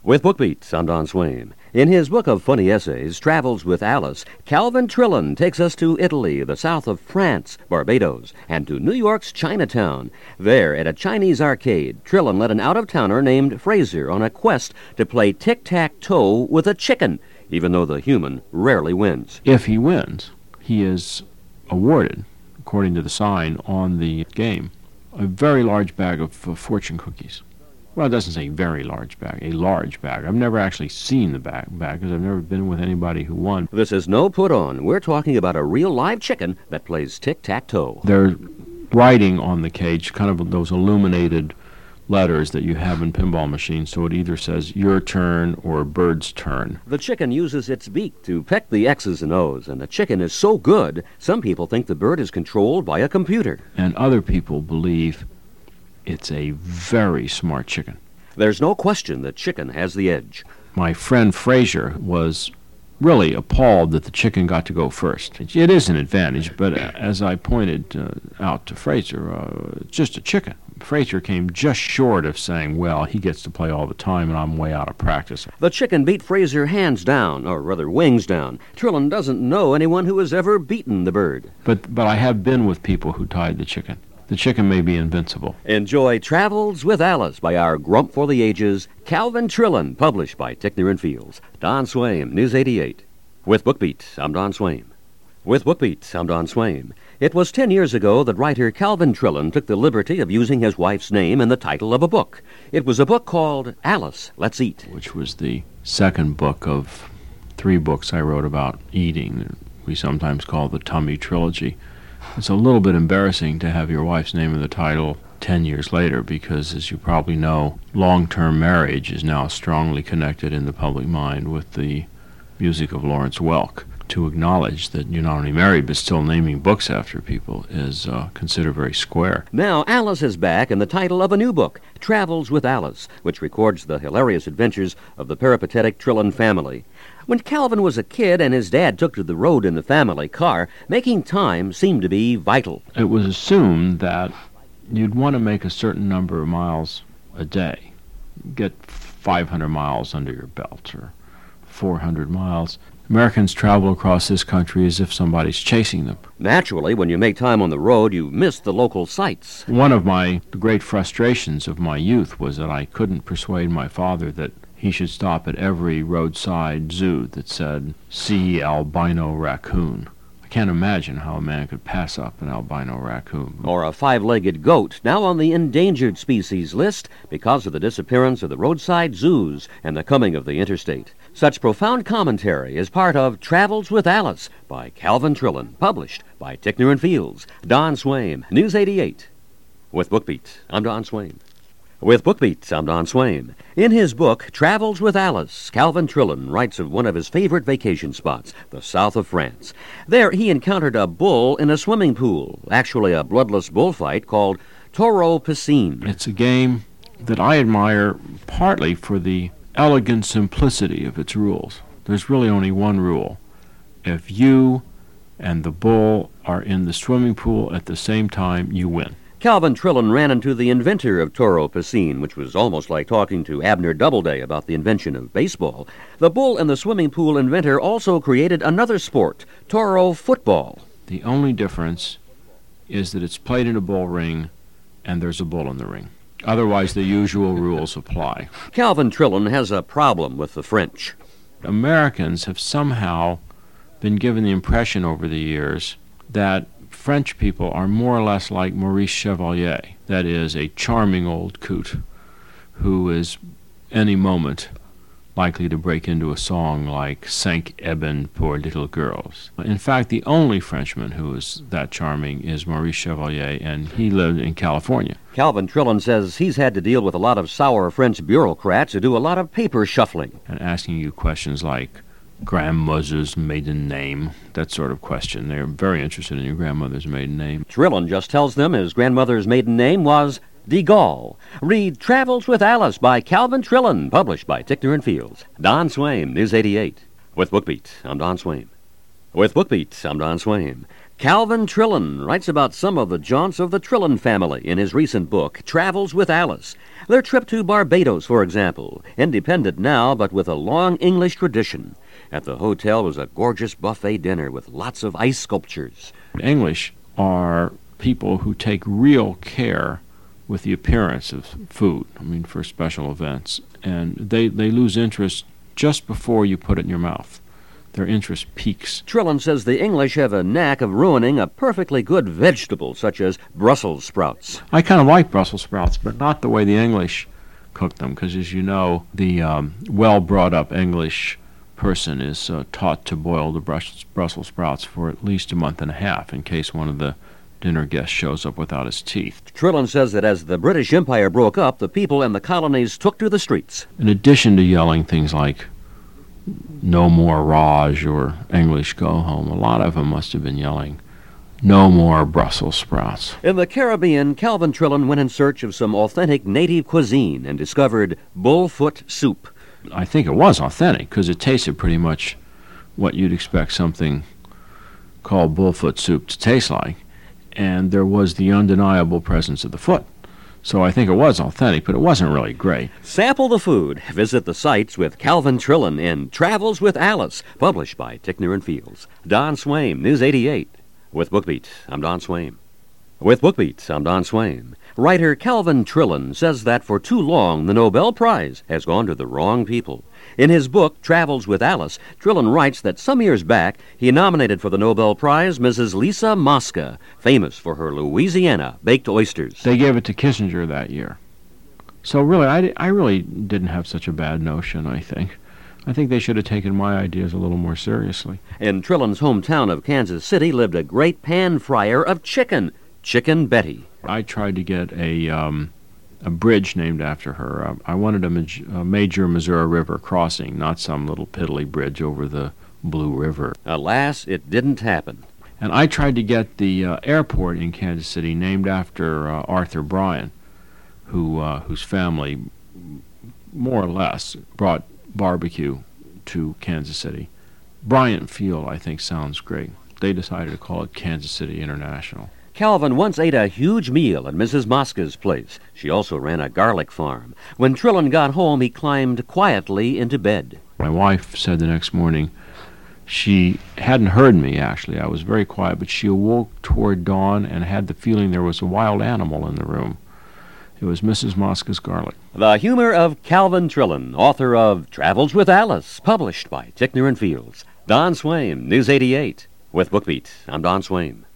With BookBeats, I'm Don Swain. In his book of funny essays, Travels with Alice, Calvin Trillin takes us to Italy, the south of France, Barbados, and to New York's Chinatown. There, at a Chinese arcade, Trillin led an out-of-towner named Fraser on a quest to play tic-tac-toe with a chicken, even though the human rarely wins. If he wins, he is awarded, according to the sign on the game, a very large bag of fortune cookies. Well, it doesn't say very large bag, a large bag. I've never actually seen the bag because I've never been with anybody who won. This is no put-on. We're talking about a real live chicken that plays tic-tac-toe. They're writing on the cage, kind of those illuminated letters that you have in pinball machines, so it either says your turn or bird's turn. The chicken uses its beak to peck the X's and O's, and the chicken is so good, some people think the bird is controlled by a computer. And other people believe it's a very smart chicken. There's no question that chicken has the edge. My friend Fraser was really appalled that the chicken got to go first. It is an advantage, but as I pointed out to Fraser, it's just a chicken. Fraser came just short of saying, well, he gets to play all the time and I'm way out of practice. The chicken beat Fraser hands down, or rather wings down. Trillin doesn't know anyone who has ever beaten the bird. But I have been with people who tied the chicken. The chicken may be invincible. Enjoy Travels with Alice by our Grump for the Ages, Calvin Trillin, published by Tickner and Fields. Don Swain, News 88. With BookBeats, I'm Don Swain. With BookBeats, I'm Don Swain. It was 10 years ago that writer Calvin Trillin took the liberty of using his wife's name in the title of a book. It was a book called Alice, Let's Eat, which was the second book of 3 books I wrote about eating. We sometimes call the Tummy Trilogy. It's a little bit embarrassing to have your wife's name in the title 10 years later because, as you probably know, long-term marriage is now strongly connected in the public mind with the music of Lawrence Welk. To acknowledge that you're not only married but still naming books after people is considered very square. Now Alice is back in the title of a new book, Travels with Alice, which records the hilarious adventures of the peripatetic Trillin family. When Calvin was a kid and his dad took to the road in the family car, making time seemed to be vital. It was assumed that you'd want to make a certain number of miles a day, get 500 miles under your belt or 400 miles. Americans travel across this country as if somebody's chasing them. Naturally, when you make time on the road, you miss the local sights. One of the great frustrations of my youth was that I couldn't persuade my father that he should stop at every roadside zoo that said, "See albino raccoon." I can't imagine how a man could pass up an albino raccoon. Or a 5-legged goat, now on the endangered species list because of the disappearance of the roadside zoos and the coming of the interstate. Such profound commentary is part of Travels with Alice by Calvin Trillin, published by Tickner and Fields. Don Swain, News 88. With BookBeats, I'm Don Swain. With BookBeats, I'm Don Swain. In his book, Travels with Alice, Calvin Trillin writes of one of his favorite vacation spots, the south of France. There, he encountered a bull in a swimming pool, actually a bloodless bullfight called Taureau Piscine. It's a game that I admire partly for the elegant simplicity of its rules. There's really only one rule. If you and the bull are in the swimming pool at the same time, you win. Calvin Trillin ran into the inventor of Taureau Piscine, which was almost like talking to Abner Doubleday about the invention of baseball. The bull and the swimming pool inventor also created another sport, Taureau football. The only difference is that it's played in a bull ring and there's a bull in the ring. Otherwise, the usual rules apply. Calvin Trillin has a problem with the French. Americans have somehow been given the impression over the years that French people are more or less like Maurice Chevalier, that is, a charming old coot who is any moment likely to break into a song like Cinq Ebens pour little girls. In fact, the only Frenchman who is that charming is Maurice Chevalier, and he lived in California. Calvin Trillin says he's had to deal with a lot of sour French bureaucrats who do a lot of paper shuffling. And asking you questions like grandmother's maiden name, that sort of question. They're very interested in your grandmother's maiden name. Trillin just tells them his grandmother's maiden name was de Gaulle. Read Travels with Alice by Calvin Trillin, published by Tickner and Fields. Don Swain, News 88. With BookBeats, I'm Don Swain. With BookBeats, I'm Don Swain. Calvin Trillin writes about some of the jaunts of the Trillin family in his recent book, Travels with Alice. Their trip to Barbados, for example, independent now but with a long English tradition. At the hotel was a gorgeous buffet dinner with lots of ice sculptures. English are people who take real care with the appearance of food, for special events. And they lose interest just before you put it in your mouth. Their interest peaks. Trillin says the English have a knack of ruining a perfectly good vegetable, such as Brussels sprouts. I kind of like Brussels sprouts, but not the way the English cook them, because as you know, the well-brought-up English person is taught to boil the Brussels sprouts for at least a month and a half in case one of the dinner guest shows up without his teeth. Trillin says that as the British Empire broke up, the people in the colonies took to the streets. In addition to yelling things like, "No more Raj" or "English go home," a lot of them must have been yelling, "No more Brussels sprouts." In the Caribbean, Calvin Trillin went in search of some authentic native cuisine and discovered bullfoot soup. I think it was authentic because it tasted pretty much what you'd expect something called bullfoot soup to taste like. And there was the undeniable presence of the foot. So I think it was authentic, but it wasn't really great. Sample the food. Visit the sites with Calvin Trillin in Travels with Alice, published by Tickner and Fields. Don Swaim, News 88. With BookBeat, I'm Don Swaim. With BookBeat, I'm Don Swaim. Writer Calvin Trillin says that for too long the Nobel Prize has gone to the wrong people. In his book, Travels with Alice, Trillin writes that some years back he nominated for the Nobel Prize Mrs. Lisa Mosca, famous for her Louisiana baked oysters. They gave it to Kissinger that year. So really, I really didn't have such a bad notion, I think. I think they should have taken my ideas a little more seriously. In Trillin's hometown of Kansas City lived a great pan fryer of chicken, Chicken Betty. I tried to get a bridge named after her. I wanted a major Missouri River crossing, not some little piddly bridge over the Blue River. Alas, it didn't happen. And I tried to get the airport in Kansas City named after Arthur Bryan, whose family, more or less, brought barbecue to Kansas City. Bryant Field, I think, sounds great. They decided to call it Kansas City International. Calvin once ate a huge meal at Mrs. Mosca's place. She also ran a garlic farm. When Trillin got home, he climbed quietly into bed. My wife said the next morning she hadn't heard me, actually. I was very quiet, but she awoke toward dawn and had the feeling there was a wild animal in the room. It was Mrs. Mosca's garlic. The humor of Calvin Trillin, author of Travels with Alice, published by Tickner and Fields. Don Swaim, News 88. With BookBeat, I'm Don Swaim.